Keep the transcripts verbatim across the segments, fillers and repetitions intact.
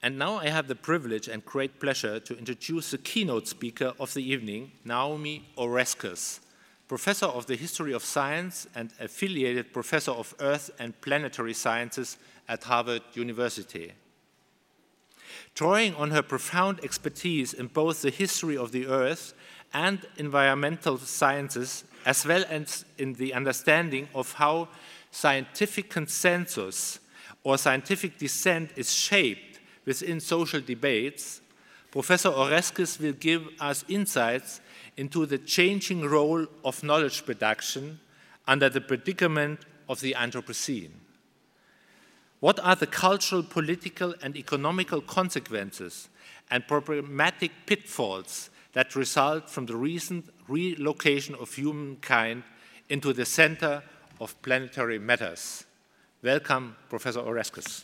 And now I have the privilege and great pleasure to introduce the keynote speaker of the evening, Naomi Oreskes, Professor of the History of Science and Affiliated Professor of Earth and Planetary Sciences at Harvard University. Drawing on her profound expertise in both the history of the Earth and environmental sciences, as well as in the understanding of how scientific consensus or scientific dissent is shaped within social debates, Professor Oreskes will give us insights into the changing role of knowledge production under the predicament of the Anthropocene. What are the cultural, political, and economical consequences and problematic pitfalls that result from the recent relocation of humankind into the center of planetary matters? Welcome, Professor Oreskes.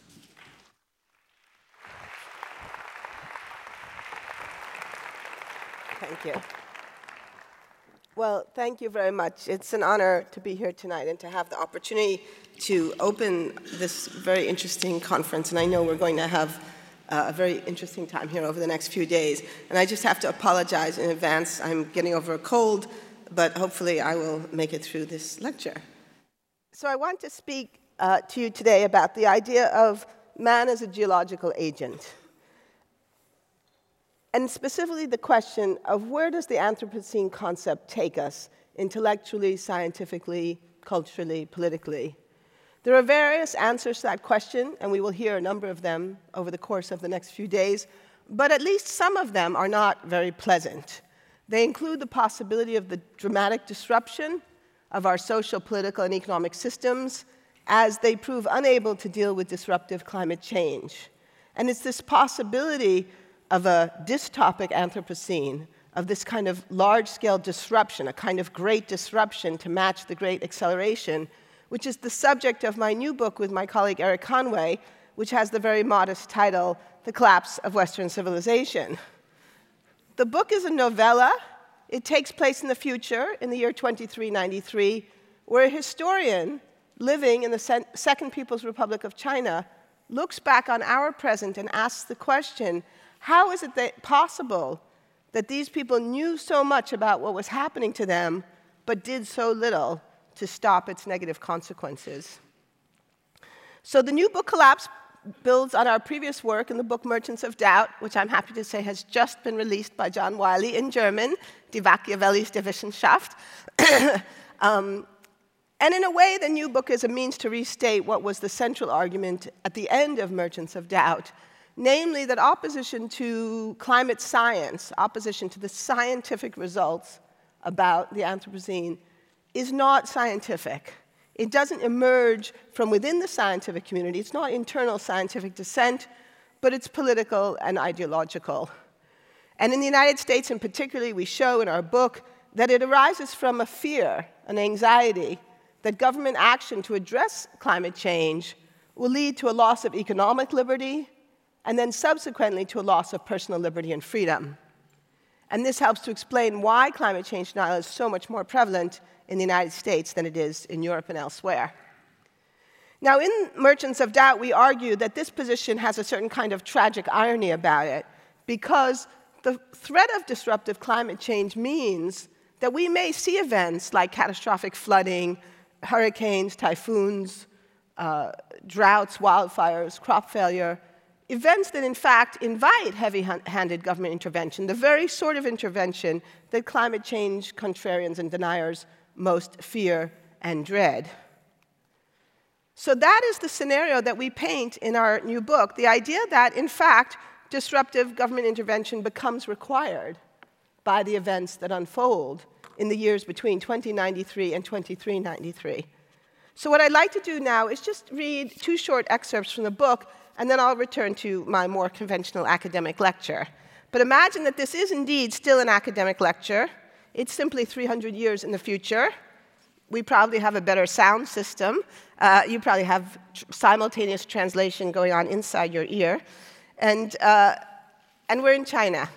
Thank you. Well, thank you very much. It's an honor to be here tonight and to have the opportunity to open this very interesting conference. And I know we're going to have uh, a very interesting time here over the next few days. And I just have to apologize in advance. I'm getting over a cold, but hopefully I will make it through this lecture. So I want to speak uh, to you today about the idea of man as a geological agent. And specifically the question of where does the Anthropocene concept take us intellectually, scientifically, culturally, politically? There are various answers to that question, and we will hear a number of them over the course of the next few days, but at least some of them are not very pleasant. They include the possibility of the dramatic disruption of our social, political, and economic systems as they prove unable to deal with disruptive climate change. And it's this possibility of a dystopic Anthropocene, of this kind of large-scale disruption, a kind of great disruption to match the great acceleration, which is the subject of my new book with my colleague Eric Conway, which has the very modest title, The Collapse of Western Civilization. The book is a novella. It takes place in the future, in the year twenty-three ninety-three, where a historian living in the Second People's Republic of China looks back on our present and asks the question, how is it that possible that these people knew so much about what was happening to them, but did so little to stop its negative consequences? So the new book, Collapse, builds on our previous work in the book Merchants of Doubt, which I'm happy to say has just been released by John Wiley in German, Die Machiavellis der Wissenschaft. um, and in a way, the new book is a means to restate what was the central argument at the end of Merchants of Doubt, namely that opposition to climate science, opposition to the scientific results about the Anthropocene, is not scientific. It doesn't emerge from within the scientific community. It's not internal scientific dissent, but it's political and ideological. And in the United States in particular, we show in our book that it arises from a fear, an anxiety, that government action to address climate change will lead to a loss of economic liberty, and then subsequently to a loss of personal liberty and freedom. And this helps to explain why climate change denial is so much more prevalent in the United States than it is in Europe and elsewhere. Now, in Merchants of Doubt, we argue that this position has a certain kind of tragic irony about it, because the threat of disruptive climate change means that we may see events like catastrophic flooding, hurricanes, typhoons, uh, droughts, wildfires, crop failure, events that, in fact, invite heavy-handed government intervention, the very sort of intervention that climate change contrarians and deniers most fear and dread. So that is the scenario that we paint in our new book, the idea that, in fact, disruptive government intervention becomes required by the events that unfold in the years between twenty ninety-three and twenty-three ninety-three. So what I'd like to do now is just read two short excerpts from the book, and then I'll return to my more conventional academic lecture. But imagine that this is indeed still an academic lecture. It's simply three hundred years in the future. We probably have a better sound system. Uh, you probably have tr- simultaneous translation going on inside your ear. And, uh, and we're in China.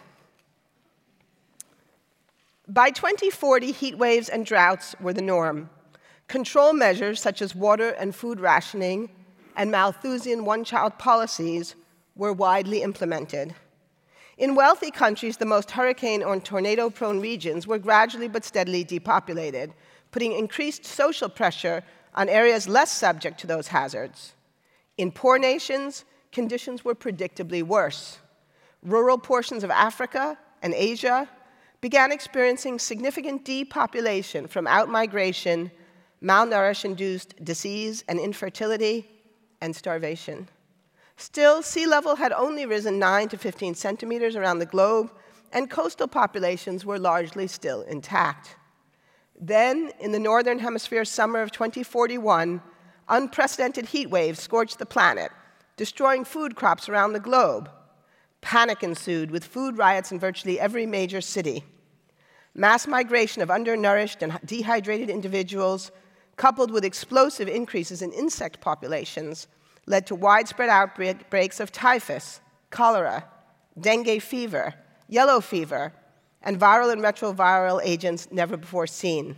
By twenty forty, heat waves and droughts were the norm. Control measures such as water and food rationing and Malthusian one-child policies were widely implemented. In wealthy countries, the most hurricane or tornado-prone regions were gradually but steadily depopulated, putting increased social pressure on areas less subject to those hazards. In poor nations, conditions were predictably worse. Rural portions of Africa and Asia began experiencing significant depopulation from outmigration, malnourish-induced disease and infertility, and starvation. Still, sea level had only risen nine to fifteen centimeters around the globe, and coastal populations were largely still intact. Then, in the Northern Hemisphere summer of twenty forty-one, unprecedented heat waves scorched the planet, destroying food crops around the globe. Panic ensued, with food riots in virtually every major city. Mass migration of undernourished and dehydrated individuals, coupled with explosive increases in insect populations, led to widespread outbreaks of typhus, cholera, dengue fever, yellow fever, and viral and retroviral agents never before seen.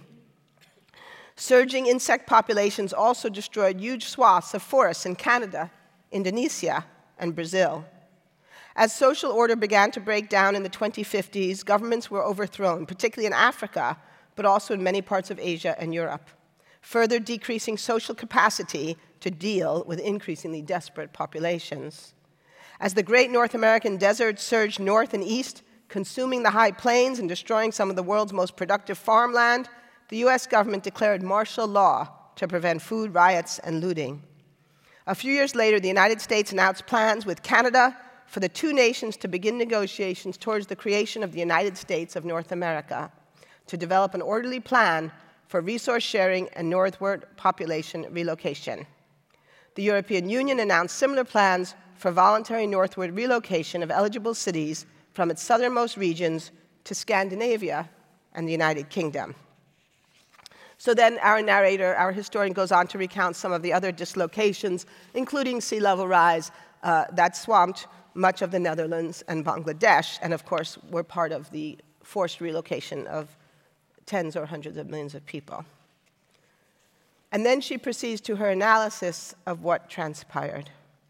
Surging insect populations also destroyed huge swaths of forests in Canada, Indonesia, and Brazil. As social order began to break down in the twenty fifties, governments were overthrown, particularly in Africa, but also in many parts of Asia and Europe, further decreasing social capacity to deal with increasingly desperate populations. As the great North American desert surged north and east, consuming the high plains and destroying some of the world's most productive farmland, the U S government declared martial law to prevent food riots and looting. A few years later, the United States announced plans with Canada for the two nations to begin negotiations towards the creation of the United States of North America, to develop an orderly plan for resource sharing and northward population relocation. The European Union announced similar plans for voluntary northward relocation of eligible cities from its southernmost regions to Scandinavia and the United Kingdom. So then our narrator, our historian, goes on to recount some of the other dislocations, including sea level rise, uh, that swamped much of the Netherlands and Bangladesh, and of course were part of the forced relocation of tens or hundreds of millions of people. And then she proceeds to her analysis of what transpired.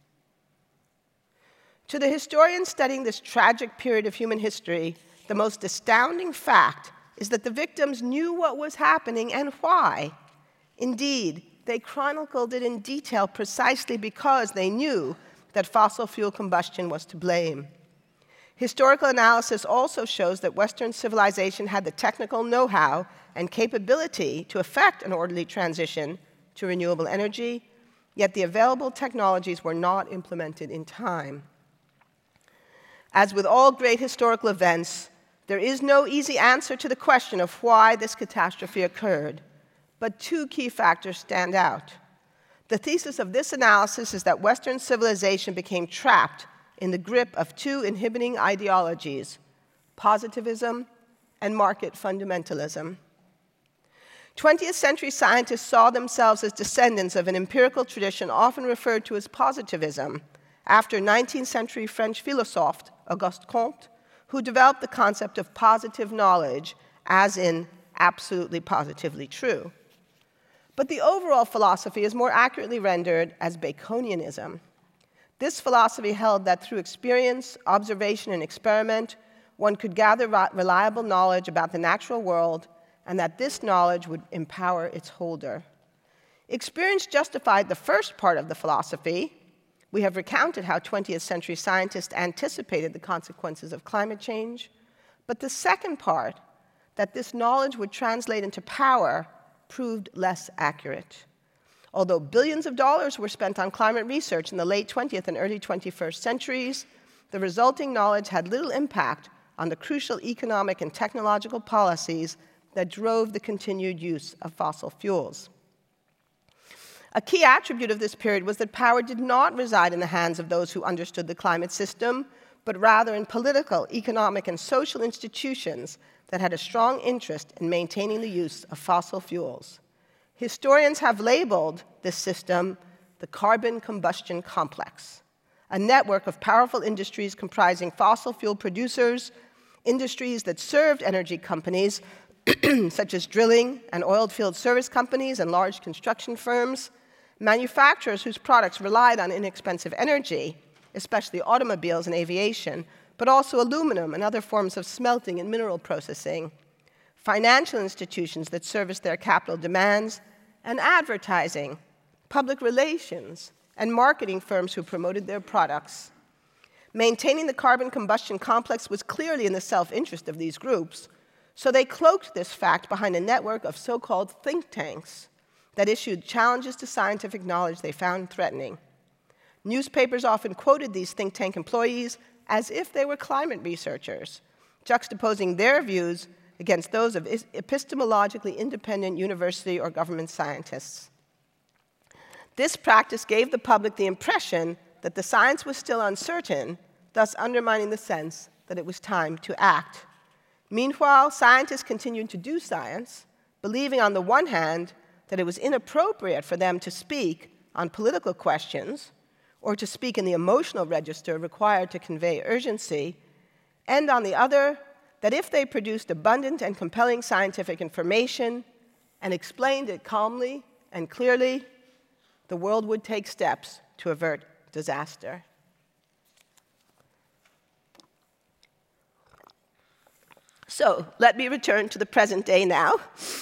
To the historian studying this tragic period of human history, the most astounding fact is that the victims knew what was happening and why. Indeed, they chronicled it in detail precisely because they knew that fossil fuel combustion was to blame. Historical analysis also shows that Western civilization had the technical know-how and capability to effect an orderly transition to renewable energy, yet the available technologies were not implemented in time. As with all great historical events, there is no easy answer to the question of why this catastrophe occurred, but two key factors stand out. The thesis of this analysis is that Western civilization became trapped in the grip of two inhibiting ideologies, positivism and market fundamentalism. twentieth century scientists saw themselves as descendants of an empirical tradition often referred to as positivism, after nineteenth century French philosophe Auguste Comte, who developed the concept of positive knowledge, as in absolutely positively true. But the overall philosophy is more accurately rendered as Baconianism. This philosophy held that through experience, observation, and experiment, one could gather reliable knowledge about the natural world, and that this knowledge would empower its holder. Experience justified the first part of the philosophy. We have recounted how twentieth century scientists anticipated the consequences of climate change. But the second part, that this knowledge would translate into power, proved less accurate. Although billions of dollars were spent on climate research in the late twentieth and early twenty-first centuries, the resulting knowledge had little impact on the crucial economic and technological policies that drove the continued use of fossil fuels. A key attribute of this period was that power did not reside in the hands of those who understood the climate system, but rather in political, economic, and social institutions that had a strong interest in maintaining the use of fossil fuels. Historians have labeled this system the carbon combustion complex, a network of powerful industries comprising fossil fuel producers, industries that served energy companies, such as drilling and oil field service companies and large construction firms, manufacturers whose products relied on inexpensive energy, especially automobiles and aviation, but also aluminum and other forms of smelting and mineral processing, financial institutions that service their capital demands, and advertising, public relations, and marketing firms who promoted their products. Maintaining the carbon combustion complex was clearly in the self-interest of these groups, so they cloaked this fact behind a network of so-called think tanks that issued challenges to scientific knowledge they found threatening. Newspapers often quoted these think tank employees as if they were climate researchers, juxtaposing their views against those of epistemologically independent university or government scientists. This practice gave the public the impression that the science was still uncertain, thus undermining the sense that it was time to act. Meanwhile, scientists continued to do science, believing on the one hand that it was inappropriate for them to speak on political questions or to speak in the emotional register required to convey urgency, and on the other, that if they produced abundant and compelling scientific information and explained it calmly and clearly, the world would take steps to avert disaster. So let me return to the present day now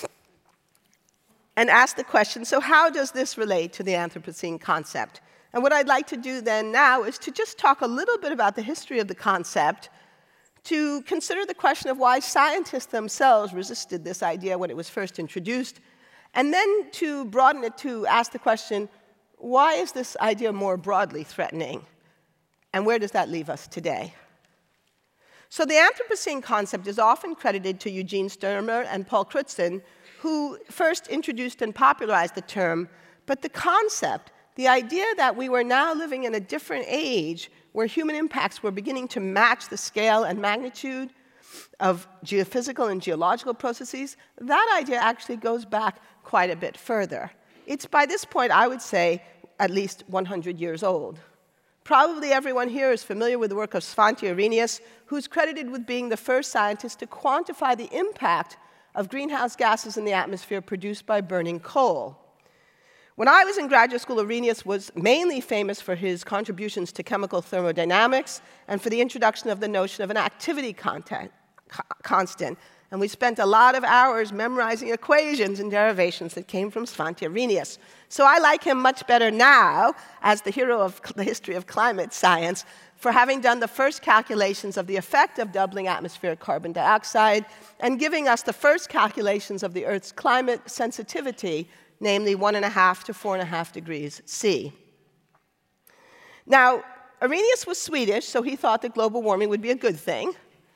and ask the question, so how does this relate to the Anthropocene concept? And what I'd like to do then now is to just talk a little bit about the history of the concept, to consider the question of why scientists themselves resisted this idea when it was first introduced, and then to broaden it to ask the question, why is this idea more broadly threatening? And where does that leave us today? So the Anthropocene concept is often credited to Eugene Sturmer and Paul Crutzen, who first introduced and popularized the term, but the concept, the idea that we were now living in a different age where human impacts were beginning to match the scale and magnitude of geophysical and geological processes, that idea actually goes back quite a bit further. It's by this point, I would say, at least one hundred years old. Probably everyone here is familiar with the work of Svante Arrhenius, who's credited with being the first scientist to quantify the impact of greenhouse gases in the atmosphere produced by burning coal. When I was in graduate school, Arrhenius was mainly famous for his contributions to chemical thermodynamics and for the introduction of the notion of an activity content, co constant. And we spent a lot of hours memorizing equations and derivations that came from Svante Arrhenius. So I like him much better now as the hero of the history of climate science for having done the first calculations of the effect of doubling atmospheric carbon dioxide and giving us the first calculations of the Earth's climate sensitivity, namely one and a half to four and a half degrees C. Now, Arrhenius was Swedish, so he thought that global warming would be a good thing.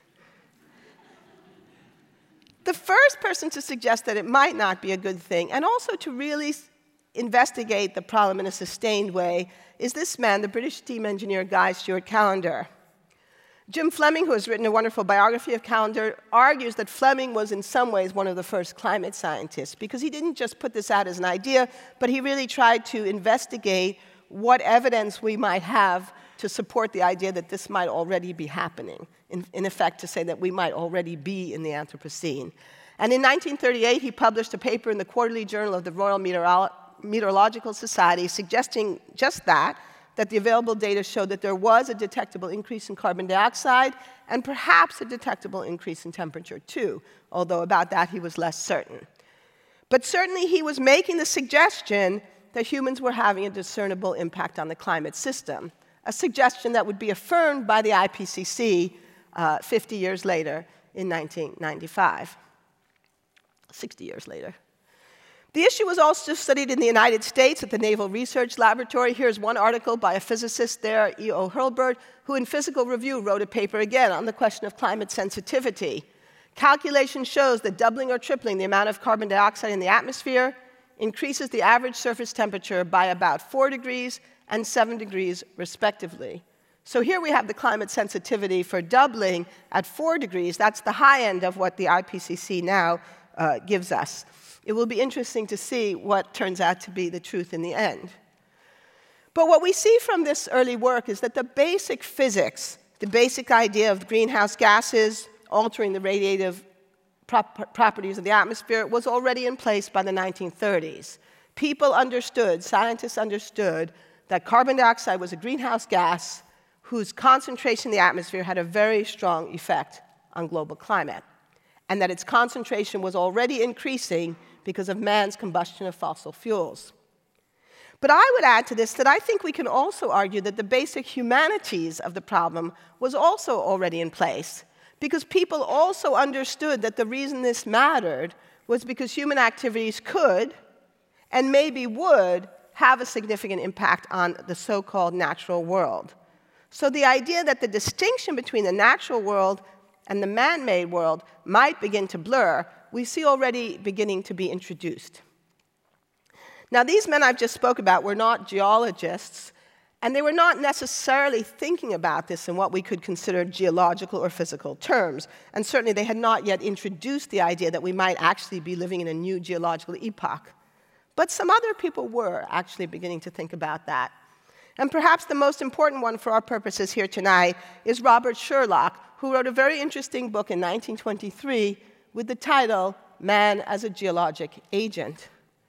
The first person to suggest that it might not be a good thing, and also to really investigate the problem in a sustained way, is this man, the British steam engineer Guy Stewart Callendar. Jim Fleming, who has written a wonderful biography of Callendar, argues that Fleming was in some ways one of the first climate scientists, because he didn't just put this out as an idea, but he really tried to investigate what evidence we might have to support the idea that this might already be happening, in, in effect to say that we might already be in the Anthropocene. And in nineteen thirty-eight, he published a paper in the Quarterly Journal of the Royal Meteorolo- Meteorological Society suggesting just that, that the available data showed that there was a detectable increase in carbon dioxide and perhaps a detectable increase in temperature too, although about that he was less certain. But certainly he was making the suggestion that humans were having a discernible impact on the climate system, a suggestion that would be affirmed by the I P C C uh, fifty years later in nineteen ninety-five, sixty years later. The issue was also studied in the United States at the Naval Research Laboratory. Here's one article by a physicist there, E O Hurlburt, who in Physical Review wrote a paper again on the question of climate sensitivity. Calculation shows that doubling or tripling the amount of carbon dioxide in the atmosphere increases the average surface temperature by about four degrees and seven degrees, respectively. So here we have the climate sensitivity for doubling at four degrees. That's the high end of what the I P C C now uh, gives us. It will be interesting to see what turns out to be the truth in the end. But what we see from this early work is that the basic physics, the basic idea of greenhouse gases altering the radiative prop- properties of the atmosphere was already in place by the nineteen thirties. People understood, scientists understood, that carbon dioxide was a greenhouse gas whose concentration in the atmosphere had a very strong effect on global climate, and that its concentration was already increasing because of man's combustion of fossil fuels. But I would add to this that I think we can also argue that the basic humanities of the problem was also already in place, because people also understood that the reason this mattered was because human activities could, and maybe would, have a significant impact on the so-called natural world. So the idea that the distinction between the natural world and the man-made world might begin to blur, we see already beginning to be introduced. Now, these men I've just spoke about were not geologists, and they were not necessarily thinking about this in what we could consider geological or physical terms. And certainly they had not yet introduced the idea that we might actually be living in a new geological epoch. But some other people were actually beginning to think about that. And perhaps the most important one for our purposes here tonight is Robert Sherlock, who wrote a very interesting book in nineteen twenty-three with the title, Man as a Geologic Agent.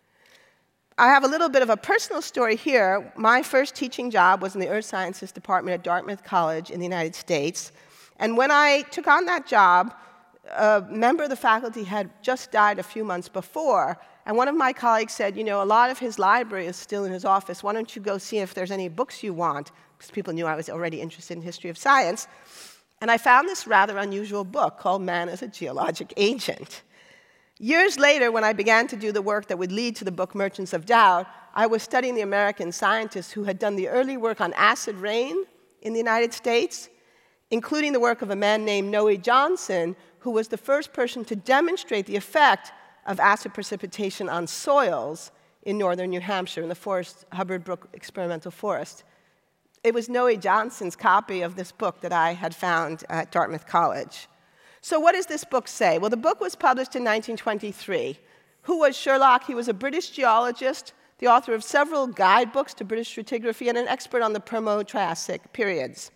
I have a little bit of a personal story here. My first teaching job was in the Earth Sciences Department at Dartmouth College in the United States. And when I took on that job, a member of the faculty had just died a few months before. And one of my colleagues said, you know, a lot of his library is still in his office. Why don't you go see if there's any books you want? Because people knew I was already interested in history of science. And I found this rather unusual book called Man as a Geologic Agent. Years later, when I began to do the work that would lead to the book Merchants of Doubt, I was studying the American scientists who had done the early work on acid rain in the United States, including the work of a man named Noe Johnson, who was the first person to demonstrate the effect of acid precipitation on soils in northern New Hampshire, in the forest, Hubbard Brook Experimental Forest. It was Noe Johnson's copy of this book that I had found at Dartmouth College. So what does this book say? Well, the book was published in nineteen twenty-three. Who was Sherlock? He was a British geologist, the author of several guidebooks to British stratigraphy, and an expert on the Permo-Triassic periods.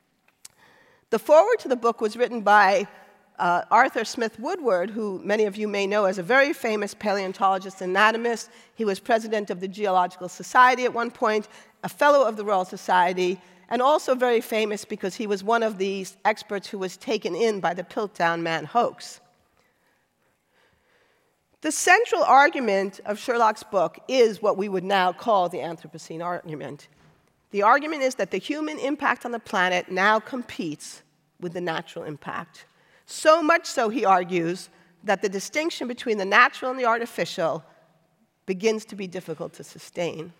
The foreword to the book was written by uh, Arthur Smith Woodward, who many of you may know as a very famous paleontologist and anatomist. He was president of the Geological Society at one point, a fellow of the Royal Society, and also very famous because he was one of these experts who was taken in by the Piltdown Man hoax. The central argument of Sherlock's book is what we would now call the Anthropocene argument. The argument is that the human impact on the planet now competes with the natural impact. So much so, he argues, that the distinction between the natural and the artificial begins to be difficult to sustain.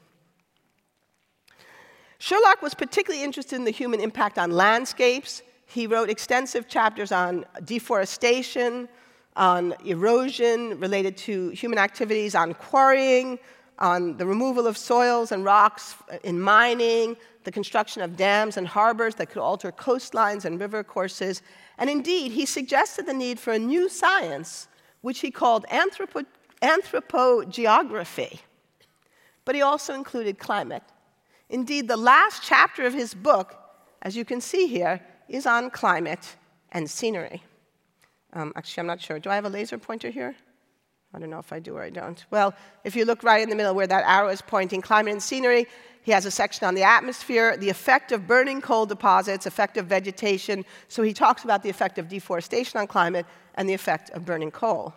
Sherlock was particularly interested in the human impact on landscapes. He wrote extensive chapters on deforestation, on erosion related to human activities, on quarrying, on the removal of soils and rocks in mining, the construction of dams and harbors that could alter coastlines and river courses. And indeed, he suggested the need for a new science, which he called anthropo anthropogeography. But he also included climate. Indeed, the last chapter of his book, as you can see here, is on climate and scenery. Um, actually, I'm not sure. Do I have a laser pointer here? I don't know if I do or I don't. Well, if you look right in the middle where that arrow is pointing, climate and scenery, he has a section on the atmosphere, the effect of burning coal deposits, effect of vegetation. So he talks about the effect of deforestation on climate and the effect of burning coal.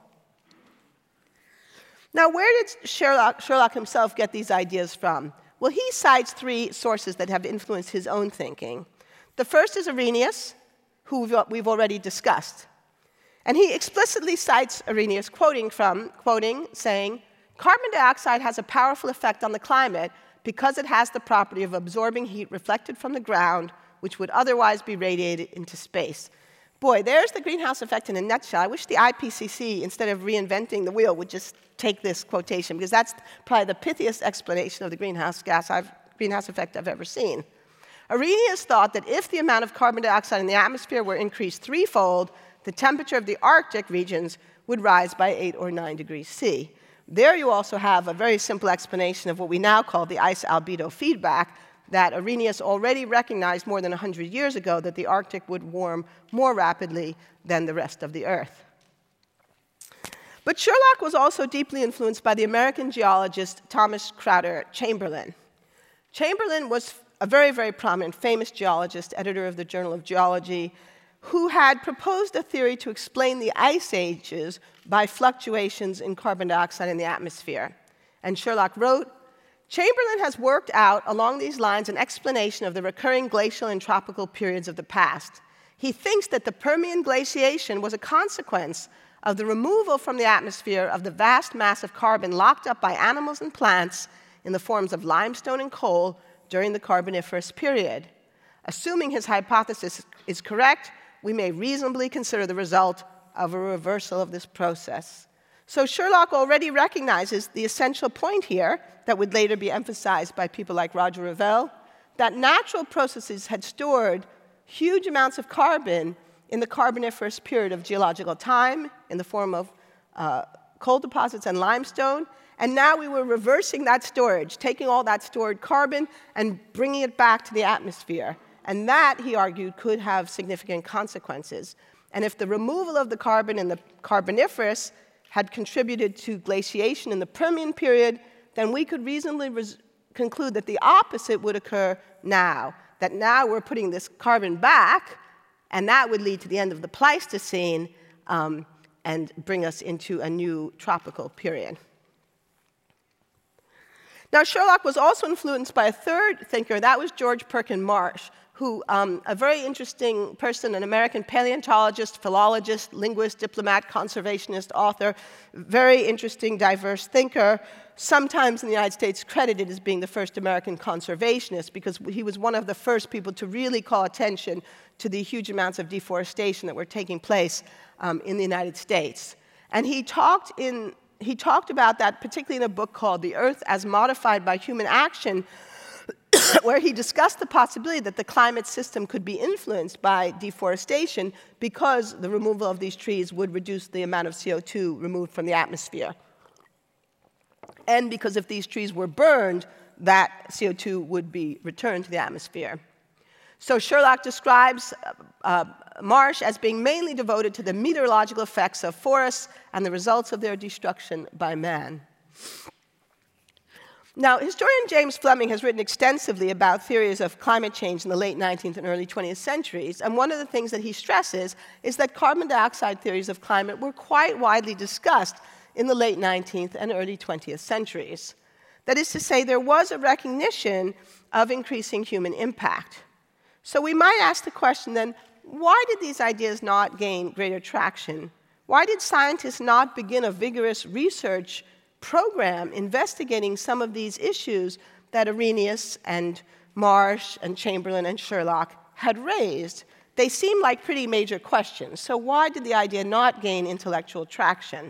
Now, where did Sherlock, Sherlock himself get these ideas from? Well, he cites three sources that have influenced his own thinking. The first is Arrhenius, who we've already discussed. And he explicitly cites Arrhenius, quoting from, quoting, saying, carbon dioxide has a powerful effect on the climate because it has the property of absorbing heat reflected from the ground, which would otherwise be radiated into space. Boy, there's the greenhouse effect in a nutshell. I wish the I P C C, instead of reinventing the wheel, would just take this quotation, because that's probably the pithiest explanation of the greenhouse gas I've, greenhouse effect I've ever seen. Arrhenius thought that if the amount of carbon dioxide in the atmosphere were increased threefold, the temperature of the Arctic regions would rise by eight or nine degrees C. There you also have a very simple explanation of what we now call the ice albedo feedback, that Arrhenius already recognized more than one hundred years ago that the Arctic would warm more rapidly than the rest of the Earth. But Sherlock was also deeply influenced by the American geologist Thomas Crowder Chamberlain. Chamberlain was a very, very prominent, famous geologist, editor of the Journal of Geology, who had proposed a theory to explain the ice ages by fluctuations in carbon dioxide in the atmosphere. And Sherlock wrote, Chamberlain has worked out along these lines an explanation of the recurring glacial and tropical periods of the past. He thinks that the Permian glaciation was a consequence of the removal from the atmosphere of the vast mass of carbon locked up by animals and plants in the forms of limestone and coal during the Carboniferous period. Assuming his hypothesis is correct, we may reasonably consider the result of a reversal of this process. So Sherlock already recognizes the essential point here that would later be emphasized by people like Roger Revelle, that natural processes had stored huge amounts of carbon in the Carboniferous period of geological time in the form of uh, coal deposits and limestone, and now we were reversing that storage, taking all that stored carbon and bringing it back to the atmosphere. And that, he argued, could have significant consequences. And if the removal of the carbon in the Carboniferous had contributed to glaciation in the Permian period, then we could reasonably res- conclude that the opposite would occur now, that now we're putting this carbon back, and that would lead to the end of the Pleistocene um, and bring us into a new tropical period. Now, Sherlock was also influenced by a third thinker, that was George Perkin Marsh, who, um, a very interesting person, an American paleontologist, philologist, linguist, diplomat, conservationist, author, very interesting, diverse thinker, sometimes in the United States credited as being the first American conservationist because he was one of the first people to really call attention to the huge amounts of deforestation that were taking place um, in the United States. And he talked in He talked about that particularly in a book called The Earth as Modified by Human Action, where he discussed the possibility that the climate system could be influenced by deforestation because the removal of these trees would reduce the amount of C O two removed from the atmosphere. And because if these trees were burned, that C O two would be returned to the atmosphere. So Sherlock describes uh, Marsh as being mainly devoted to the meteorological effects of forests and the results of their destruction by man. Now, historian James Fleming has written extensively about theories of climate change in the late nineteenth and early twentieth centuries, and one of the things that he stresses is that carbon dioxide theories of climate were quite widely discussed in the late nineteenth and early twentieth centuries. That is to say, there was a recognition of increasing human impact. So we might ask the question then, why did these ideas not gain greater traction? Why did scientists not begin a vigorous research program investigating some of these issues that Arrhenius and Marsh and Chamberlain and Sherlock had raised? They seem like pretty major questions. So why did the idea not gain intellectual traction?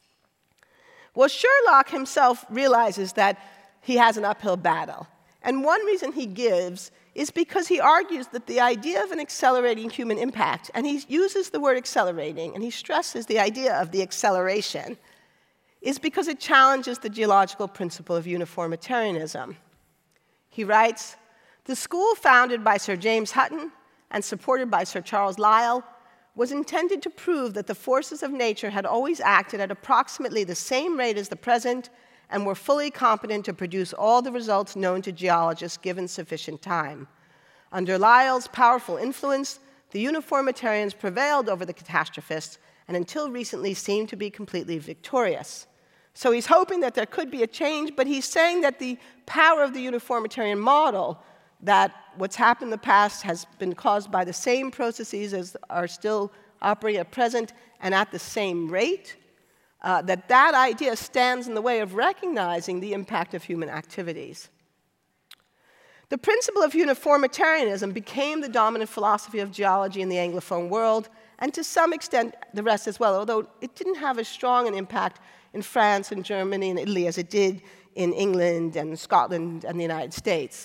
Well, Sherlock himself realizes that he has an uphill battle. And one reason he gives is because he argues that the idea of an accelerating human impact, and he uses the word accelerating, and he stresses the idea of the acceleration, is because it challenges the geological principle of uniformitarianism. He writes, the school founded by Sir James Hutton and supported by Sir Charles Lyell was intended to prove that the forces of nature had always acted at approximately the same rate as the present and were fully competent to produce all the results known to geologists given sufficient time. Under Lyell's powerful influence, the uniformitarians prevailed over the catastrophists and until recently seemed to be completely victorious. So he's hoping that there could be a change, but he's saying that the power of the uniformitarian model, that what's happened in the past has been caused by the same processes as are still operating at present and at the same rate, Uh, that that idea stands in the way of recognizing the impact of human activities. The principle of uniformitarianism became the dominant philosophy of geology in the Anglophone world, and to some extent the rest as well, although it didn't have as strong an impact in France and Germany and Italy as it did in England and Scotland and the United States.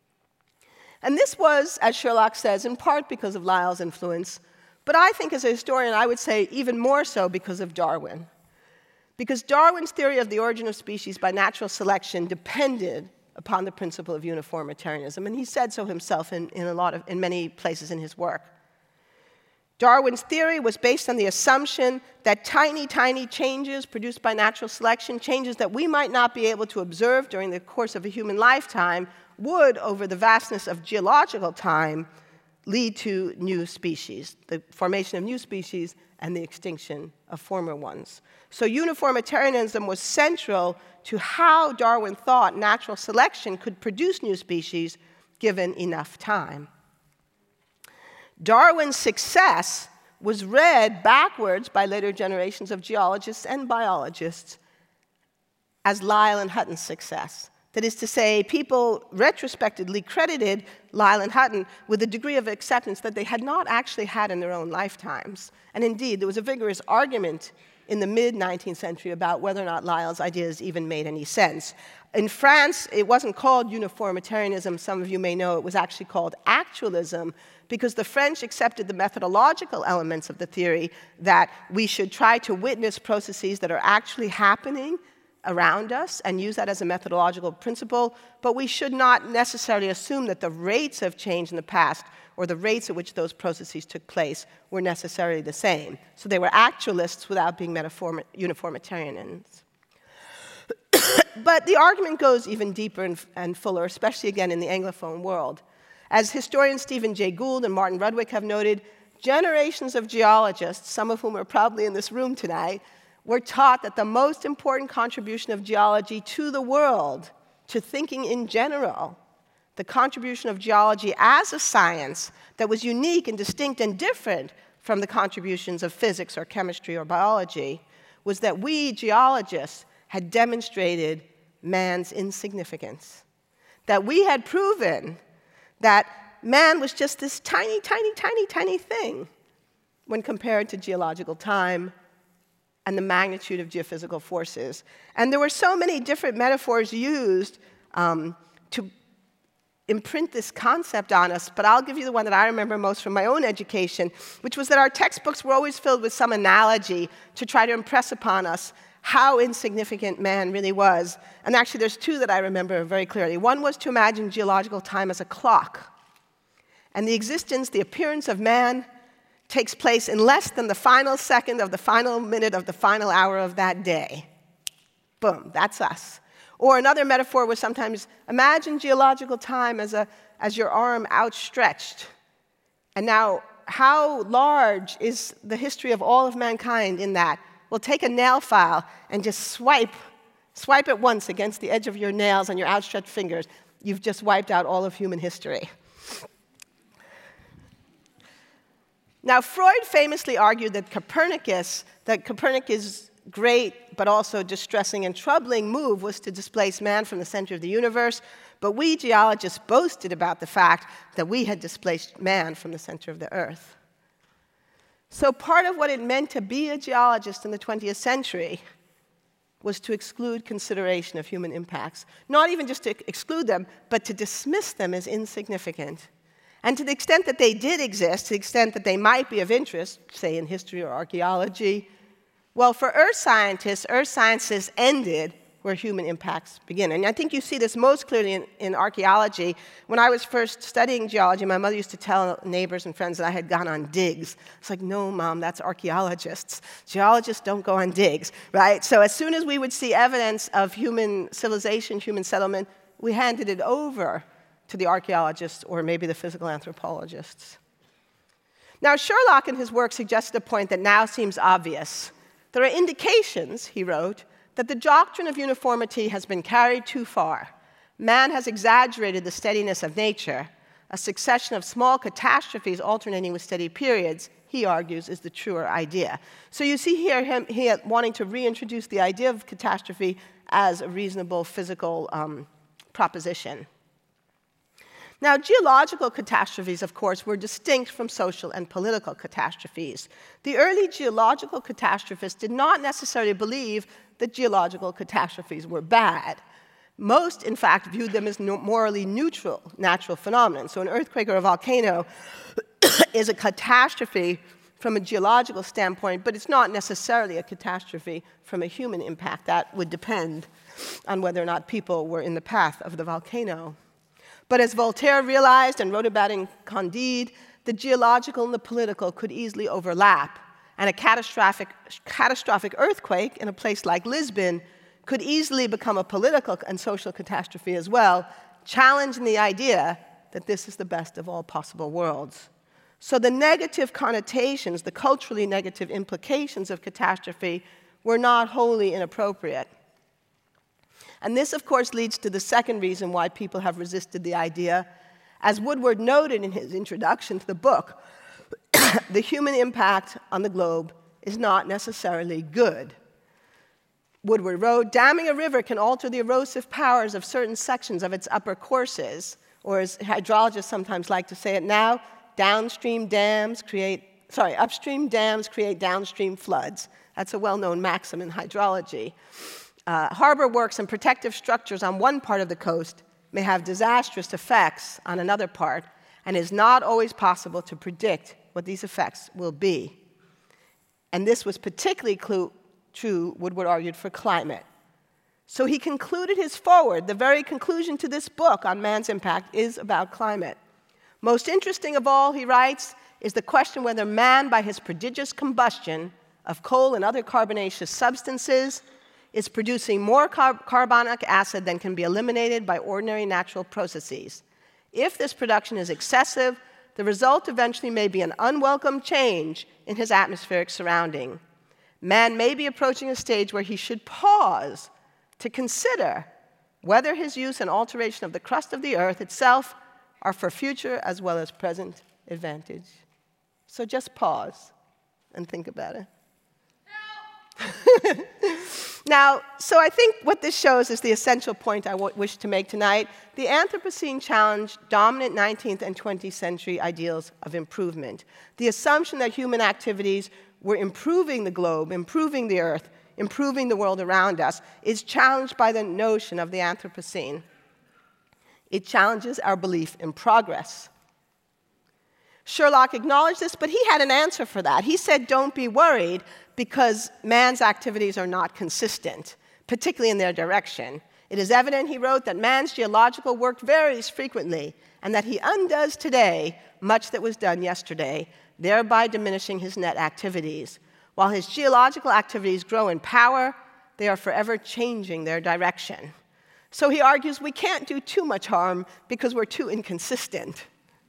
And this was, as Sherlock says, in part because of Lyell's influence, but I think as a historian I would say even more so because of Darwin. Because Darwin's theory of the origin of species by natural selection depended upon the principle of uniformitarianism, and he said so himself in, in, a lot of, in many places in his work. Darwin's theory was based on the assumption that tiny, tiny changes produced by natural selection, changes that we might not be able to observe during the course of a human lifetime, would, over the vastness of geological time, lead to new species, the formation of new species and the extinction of former ones. So uniformitarianism was central to how Darwin thought natural selection could produce new species given enough time. Darwin's success was read backwards by later generations of geologists and biologists as Lyell and Hutton's success. That is to say, people retrospectively credited Lyell and Hutton with a degree of acceptance that they had not actually had in their own lifetimes. And indeed, there was a vigorous argument in the mid-nineteenth century about whether or not Lyell's ideas even made any sense. In France, it wasn't called uniformitarianism. Some of you may know it was actually called actualism, because the French accepted the methodological elements of the theory that we should try to witness processes that are actually happening around us and use that as a methodological principle, but we should not necessarily assume that the rates of change in the past or the rates at which those processes took place were necessarily the same. So they were actualists without being uniformitarians. But the argument goes even deeper and, and fuller, especially again in the Anglophone world. As historians Stephen Jay Gould and Martin Rudwick have noted, generations of geologists, some of whom are probably in this room tonight, were taught that the most important contribution of geology to the world, to thinking in general, the contribution of geology as a science that was unique and distinct and different from the contributions of physics or chemistry or biology, was that we geologists had demonstrated man's insignificance. That we had proven that man was just this tiny, tiny, tiny, tiny thing when compared to geological time and the magnitude of geophysical forces. And there were so many different metaphors used um, to imprint this concept on us, but I'll give you the one that I remember most from my own education, which was that our textbooks were always filled with some analogy to try to impress upon us how insignificant man really was. And actually, there's two that I remember very clearly. One was to imagine geological time as a clock, and the existence, the appearance of man takes place in less than the final second of the final minute of the final hour of that day. Boom, that's us. Or another metaphor was sometimes imagine geological time as, a, as your arm outstretched. And now, how large is the history of all of mankind in that? Well, take a nail file and just swipe, swipe it once against the edge of your nails and your outstretched fingers. You've just wiped out all of human history. Now, Freud famously argued that Copernicus, that Copernicus' great but also distressing and troubling move was to displace man from the center of the universe, but we geologists boasted about the fact that we had displaced man from the center of the earth. So part of what it meant to be a geologist in the twentieth century was to exclude consideration of human impacts. Not even just to exclude them, but to dismiss them as insignificant. And to the extent that they did exist, to the extent that they might be of interest, say in history or archaeology, well, for earth scientists, earth sciences ended where human impacts begin. And I think you see this most clearly in, in archaeology. When I was first studying geology, my mother used to tell neighbors and friends that I had gone on digs. It's like, no, Mom, that's archaeologists. Geologists don't go on digs, right? So as soon as we would see evidence of human civilization, human settlement, we handed it over to the archaeologists or maybe the physical anthropologists. Now, Sherlock in his work suggested a point that now seems obvious. There are indications, he wrote, that the doctrine of uniformity has been carried too far. Man has exaggerated the steadiness of nature. A succession of small catastrophes alternating with steady periods, he argues, is the truer idea. So you see here him he wanting to reintroduce the idea of catastrophe as a reasonable physical um, proposition. Now, geological catastrophes, of course, were distinct from social and political catastrophes. The early geological catastrophists did not necessarily believe that geological catastrophes were bad. Most, in fact, viewed them as no morally neutral natural phenomenon. So an earthquake or a volcano is a catastrophe from a geological standpoint, but it's not necessarily a catastrophe from a human impact. That would depend on whether or not people were in the path of the volcano. But as Voltaire realized and wrote about in Candide, the geological and the political could easily overlap, and a catastrophic, catastrophic earthquake in a place like Lisbon could easily become a political and social catastrophe as well, challenging the idea that this is the best of all possible worlds. So the negative connotations, the culturally negative implications of catastrophe were not wholly inappropriate. And this, of course, leads to the second reason why people have resisted the idea. As Woodward noted in his introduction to the book, the human impact on the globe is not necessarily good. Woodward wrote, damming a river can alter the erosive powers of certain sections of its upper courses, or as hydrologists sometimes like to say it now, downstream dams create, sorry, upstream dams create downstream floods. That's a well-known maxim in hydrology. Uh, harbor works and protective structures on one part of the coast may have disastrous effects on another part, and it is not always possible to predict what these effects will be. And this was particularly clu- true, Woodward argued, for climate. So he concluded his foreword. The very conclusion to this book on man's impact is about climate. Most interesting of all, he writes, is the question whether man, by his prodigious combustion of coal and other carbonaceous substances, is producing more car- carbonic acid than can be eliminated by ordinary natural processes. If this production is excessive, the result eventually may be an unwelcome change in his atmospheric surrounding. Man may be approaching a stage where he should pause to consider whether his use and alteration of the crust of the earth itself are for future as well as present advantage. So just pause and think about it. Now, so I think what this shows is the essential point I w- wish to make tonight. The Anthropocene challenged dominant nineteenth and twentieth century ideals of improvement. The assumption that human activities were improving the globe, improving the earth, improving the world around us is challenged by the notion of the Anthropocene. It challenges our belief in progress. Sherlock acknowledged this, but he had an answer for that. He said, don't be worried, because man's activities are not consistent, particularly in their direction. It is evident, he wrote, that man's geological work varies frequently, and that he undoes today much that was done yesterday, thereby diminishing his net activities. While his geological activities grow in power, they are forever changing their direction. So he argues we can't do too much harm because we're too inconsistent.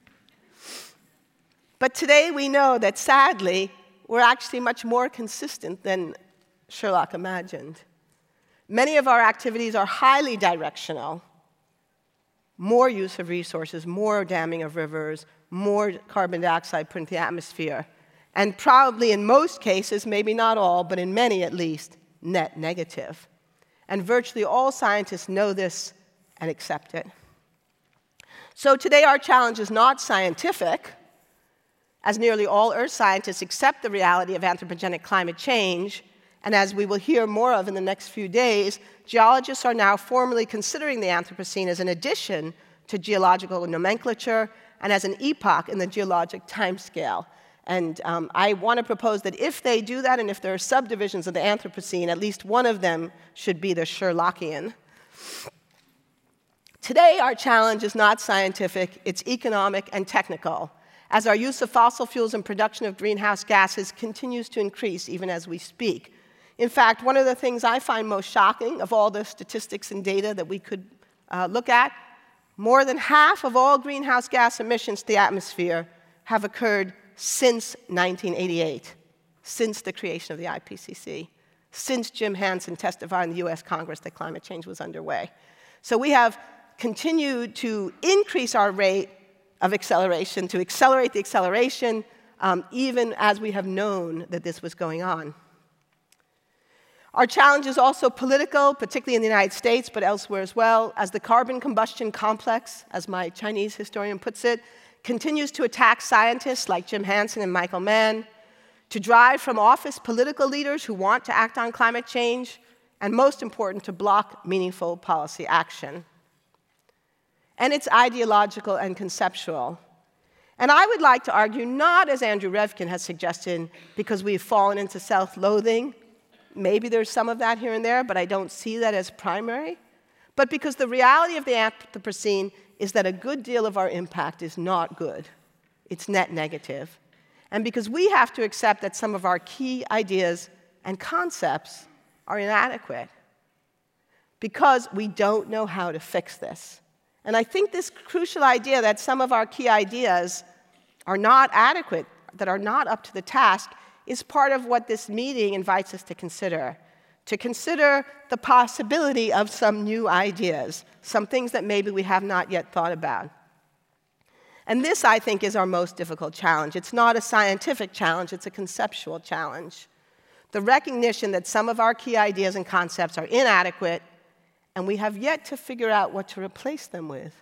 But today we know that, sadly, we're actually much more consistent than Sherlock imagined. Many of our activities are highly directional. More use of resources, more damming of rivers, more carbon dioxide put into the atmosphere, and probably in most cases, maybe not all, but in many at least, net negative. And virtually all scientists know this and accept it. So today our challenge is not scientific, as nearly all Earth scientists accept the reality of anthropogenic climate change, and as we will hear more of in the next few days, geologists are now formally considering the Anthropocene as an addition to geological nomenclature and as an epoch in the geologic timescale. And um, I want to propose that if they do that, and if there are subdivisions of the Anthropocene, at least one of them should be the Sherlockian. Today, our challenge is not scientific, it's economic and technical, as our use of fossil fuels and production of greenhouse gases continues to increase even as we speak. In fact, one of the things I find most shocking of all the statistics and data that we could uh, look at, more than half of all greenhouse gas emissions to the atmosphere have occurred since nineteen eighty-eight, since the creation of the I P C C, since Jim Hansen testified in the U S Congress that climate change was underway. So we have continued to increase our rate of acceleration, to accelerate the acceleration, um, even as we have known that this was going on. Our challenge is also political, particularly in the United States, but elsewhere as well, as the carbon combustion complex, as my Chinese historian puts it, continues to attack scientists like Jim Hansen and Michael Mann, to drive from office political leaders who want to act on climate change, and most important, to block meaningful policy action. And it's ideological and conceptual. And I would like to argue, not as Andrew Revkin has suggested, because we've fallen into self-loathing. Maybe there's some of that here and there, but I don't see that as primary. But because the reality of the Anthropocene is that a good deal of our impact is not good. It's net negative. And because we have to accept that some of our key ideas and concepts are inadequate. Because we don't know how to fix this. And I think this crucial idea that some of our key ideas are not adequate, that are not up to the task, is part of what this meeting invites us to consider. To consider the possibility of some new ideas, some things that maybe we have not yet thought about. And this, I think, is our most difficult challenge. It's not a scientific challenge, it's a conceptual challenge. The recognition that some of our key ideas and concepts are inadequate, and we have yet to figure out what to replace them with.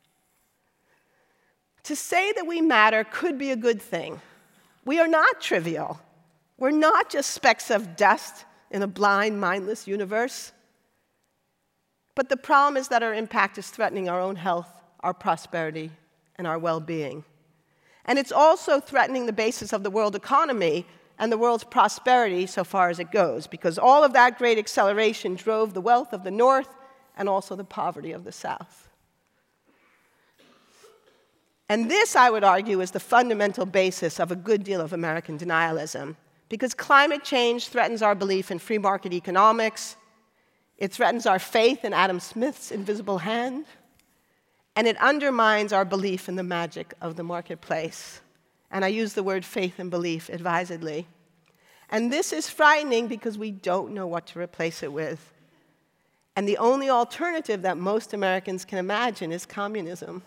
To say that we matter could be a good thing. We are not trivial. We're not just specks of dust in a blind, mindless universe. But the problem is that our impact is threatening our own health, our prosperity, and our well-being. And it's also threatening the basis of the world economy and the world's prosperity so far as it goes, because all of that great acceleration drove the wealth of the North and also the poverty of the South. And this, I would argue, is the fundamental basis of a good deal of American denialism, because climate change threatens our belief in free market economics, it threatens our faith in Adam Smith's invisible hand, and it undermines our belief in the magic of the marketplace. And I use the word faith and belief advisedly. And this is frightening because we don't know what to replace it with. And the only alternative that most Americans can imagine is communism.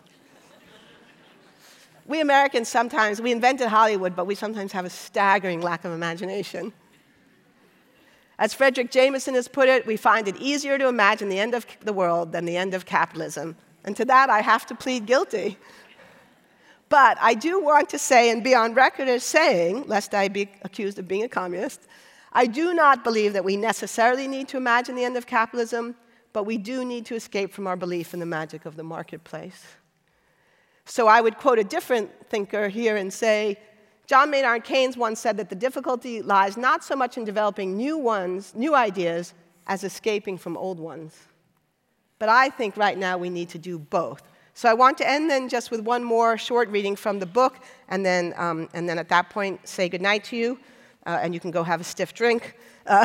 We Americans sometimes, we invented Hollywood, but we sometimes have a staggering lack of imagination. As Frederick Jameson has put it, we find it easier to imagine the end of the world than the end of capitalism. And to that, I have to plead guilty. But I do want to say, and be on record as saying, lest I be accused of being a communist, I do not believe that we necessarily need to imagine the end of capitalism, but we do need to escape from our belief in the magic of the marketplace. So I would quote a different thinker here and say, John Maynard Keynes once said that the difficulty lies not so much in developing new ones, new ideas, as escaping from old ones. But I think right now we need to do both. So I want to end then just with one more short reading from the book, and then, um, and then at that point say goodnight to you, uh, and you can go have a stiff drink. Uh,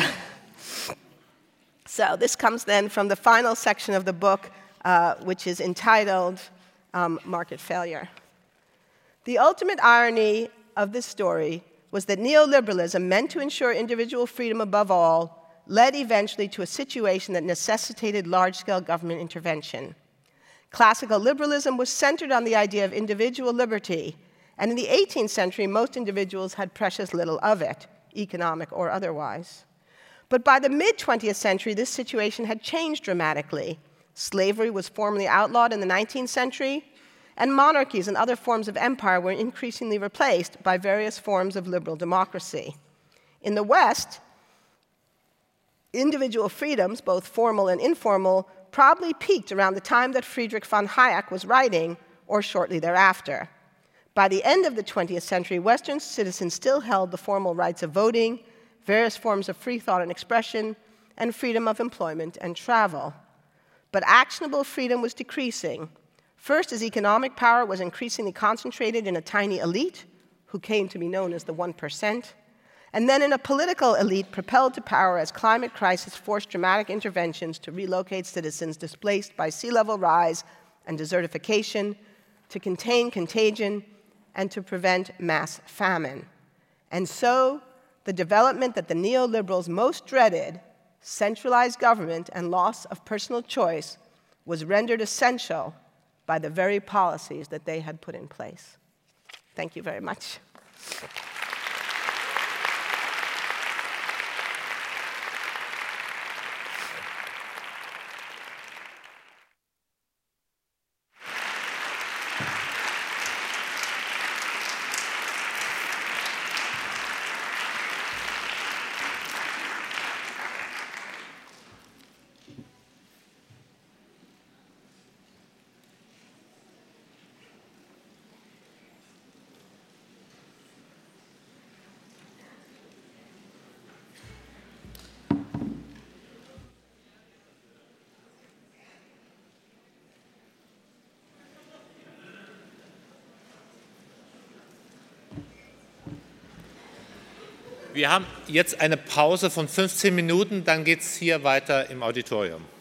so this comes then from the final section of the book, uh, which is entitled um, Market Failure. The ultimate irony of this story was that neoliberalism, meant to ensure individual freedom above all, led eventually to a situation that necessitated large-scale government intervention. Classical liberalism was centered on the idea of individual liberty, and in the eighteenth century, most individuals had precious little of it, economic or otherwise. But by the mid-twentieth century, this situation had changed dramatically. Slavery was formally outlawed in the nineteenth century, and monarchies and other forms of empire were increasingly replaced by various forms of liberal democracy. In the West, individual freedoms, both formal and informal, probably peaked around the time that Friedrich von Hayek was writing, or shortly thereafter. By the end of the twentieth century, Western citizens still held the formal rights of voting, various forms of free thought and expression, and freedom of employment and travel. But actionable freedom was decreasing. First, as economic power was increasingly concentrated in a tiny elite, who came to be known as the one percent, and then in a political elite propelled to power as climate crisis forced dramatic interventions to relocate citizens displaced by sea level rise and desertification, to contain contagion, and to prevent mass famine. And so, the development that the neoliberals most dreaded, centralized government and loss of personal choice, was rendered essential by the very policies that they had put in place. Thank you very much. Wir haben jetzt eine Pause von fünfzehn Minuten, dann geht es hier weiter im Auditorium.